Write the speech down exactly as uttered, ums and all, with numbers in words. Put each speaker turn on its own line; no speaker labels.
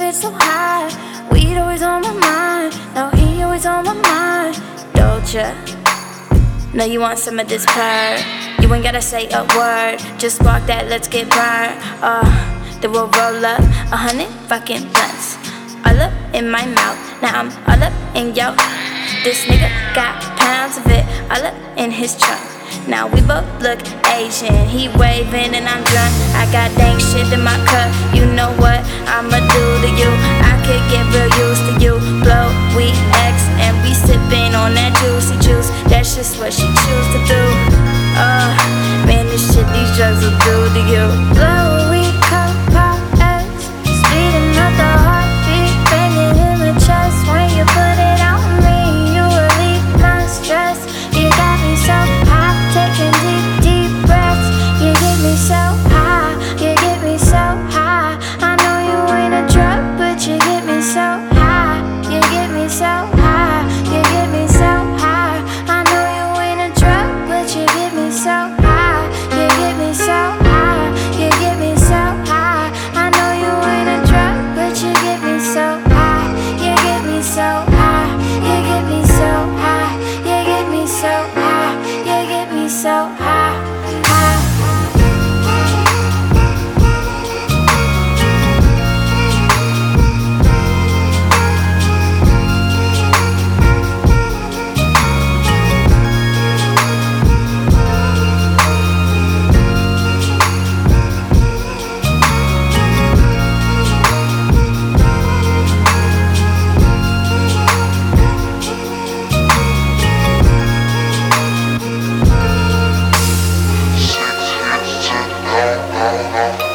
get so high. Weed always on my mind. No, he always on my mind. Doja, know you want some of this purr. You ain't gotta say a word, just spark that, let's get burned. Uh, then we'll roll up a hundred fucking blunts. All up in my mouth, now I'm all up in yo. This nigga got pounds of it, all up in his trunk. Now we both look Asian, he waving and I'm drunk. I got dank shit in my cup, you know what I'ma do to you. I could get real used to you. Blow, we X, and we sippin' on that juicy juice. That's just what she choose to do. Uh, man, this shit these drugs will do to you. Blow, we cup, pop, X, speeding up the heartbeat, banging in my chest. When you put it on me, you relieve my stress. You got me so high, taking deep, deep breaths. You get me so high, you get me so high. I know you ain't a drug, but you get me so high. You get me so high, you get me so high. I know you ain't a drug, but you get me so high. You get me so high, you get me so high. I know you ain't a drug, but you get me so high. You get me so high, you get me so high. You get me so high, you get me so high, high.
Six hits to the no, no, no.